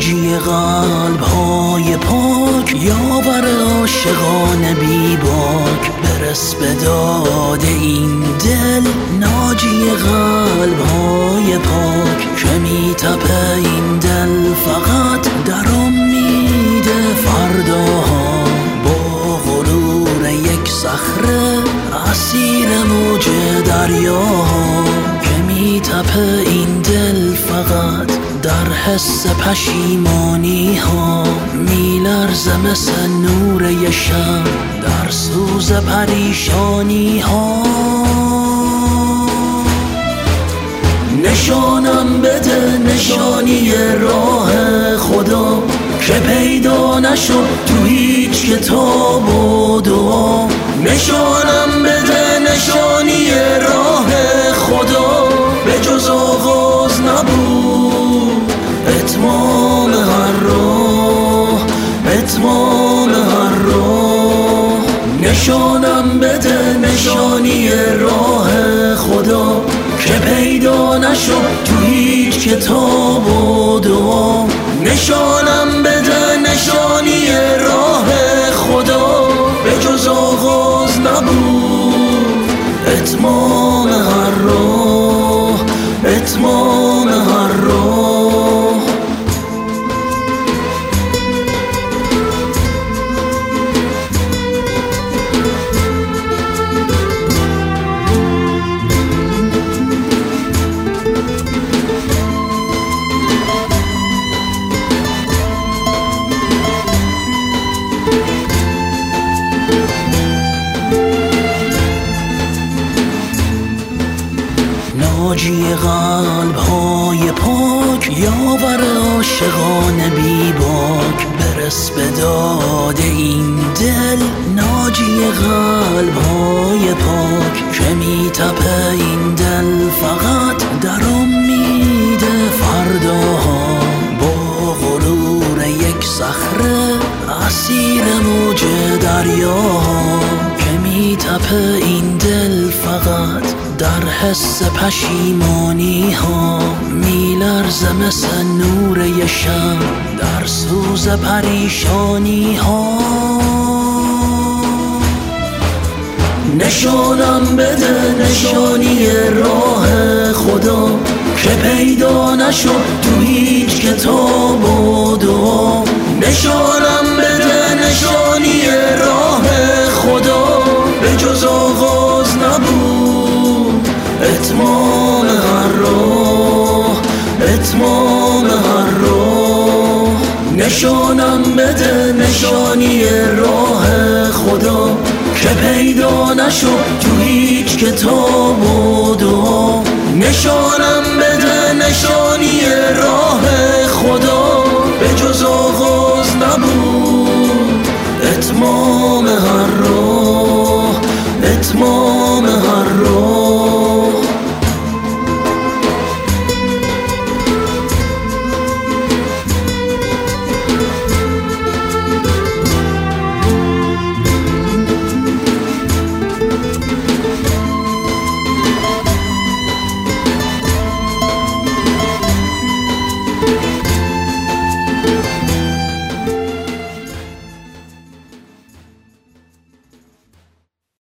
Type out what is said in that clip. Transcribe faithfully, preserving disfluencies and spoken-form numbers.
ناجی قلب های پاک، یاور عاشقان بی باک، برس به داد این دل. ناجی قلب های پاک که می تپه این دل فقط در امید فرداها، با غرور یک صخره اسیر موج دریاها. که می تپه این دل فقط در حس پشیمانی ها، می لرزه مثل نور ی شب در سوز پریشانی ها. نشانم بده نشانی راه خدا، که پیدا نشد تو هیچ کتاب و دعا. نشانم بده نشانی راه خدا، به جز آغاز نبود اتمام هر راه، اتمام هر راه. نشانم بده نشانی راه خدا، که پیدا نشد تو هیچ کتاب و دعا. نشانم بده نشانی راه خدا، به جز آغاز نبود اتمام هر راه، اتمام هر راه. ناجی قلب های پاک، یاور عاشقان بی باک، برس به داد این دل. ناجی قلب های پاک که می تپه این دل فقط در امید فرداها، با غرور یک صخره اسیر موج دریاها. که می تپه این دل فقط در حس پشیمانی ها، می لرزه مثل نور ی شب در سوز پریشانی ها. نشانم بده نشانی راه خدا، که پیدا نشد تو هیچ کتاب و دعا. نشانم بده نشانی راه خدا، به جز آغاز نبود اتمام هر راه، اتمام هر راه. نشانم بده نشانی راه خدا، که پیدا نشد تو هیچ کتاب و دعا. نشانم بده نشانی راه خدا، به جز آغاز نبود اتمام هر راه، اتمام